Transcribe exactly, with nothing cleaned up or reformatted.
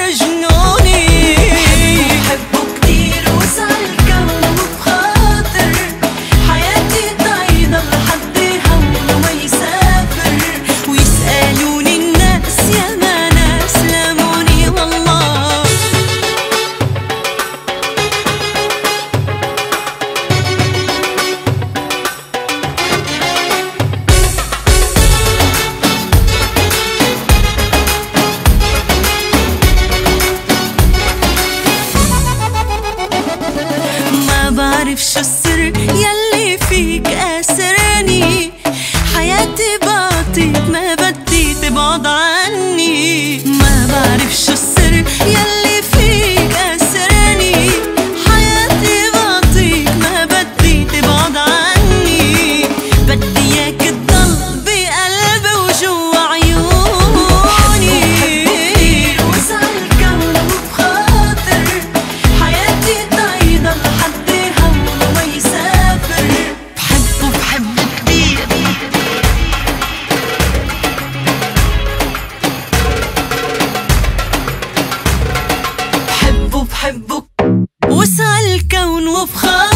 جنوني. بحبه كتير وسع الكون وبخاطر حياتي ضايضة لحد همه ما يسافر. ويسألوني الناس يا ما ناس لاموني والله. بعرف شو السر يلي فيك أسرني. حياتي بعطيك ما بدي تبعد عني. ما بعرف شو السر يلي فيك أسرني. حياتي بعطيك ما بدي تبعد عني. بدي إياك تضل بقلبي وجوا عيوني. وسع الكون وبخاطر حياتي ضايضة لحد بحبك. وسع الكون وبخاطر